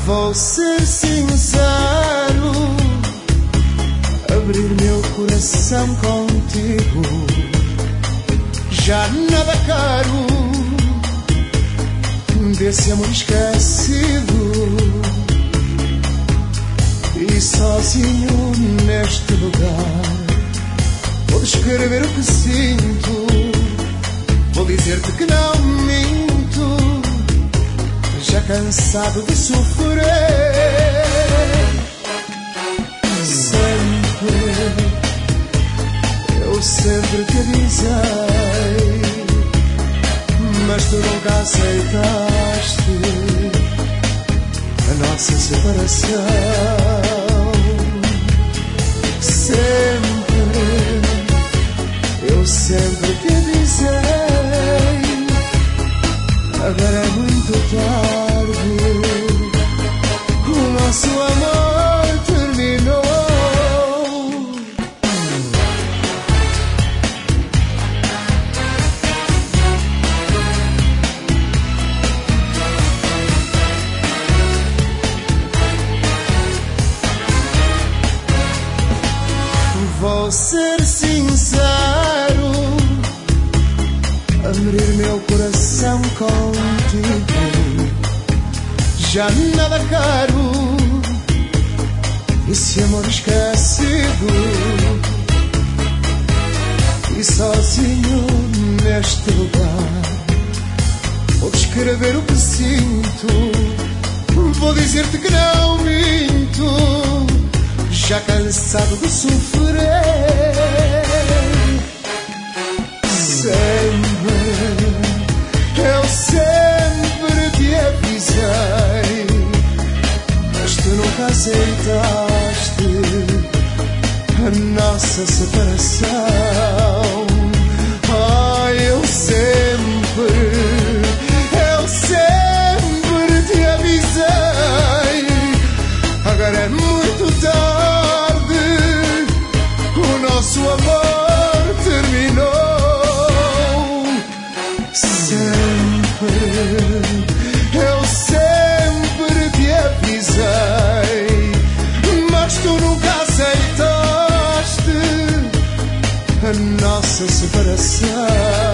Vou ser sincero, abrir meu coração contigo, já nada caro desse amor esquecido. E sozinho neste lugar vou descrever o que sinto, vou dizer-te que não minto, já cansado de sofrer. Eu sempre te avisei, mas tu nunca aceitaste a nossa separação. Eu sempre te avisei, agora é muito tarde, o nosso amor terminou. Vou ser sincero, abrir meu coração contigo, já nada caro esse amor esquecido. E sozinho neste lugar vou descrever o que sinto, vou dizer-te que não minto, já cansado de sofrer. Eu sempre te avisei, mas tu nunca aceitaste a nossa separação. Eu sempre te avisei, agora é muito tarde, o nosso amor terminou. Eu sempre te avisei, mas tu nunca aceitaste a nossa separação.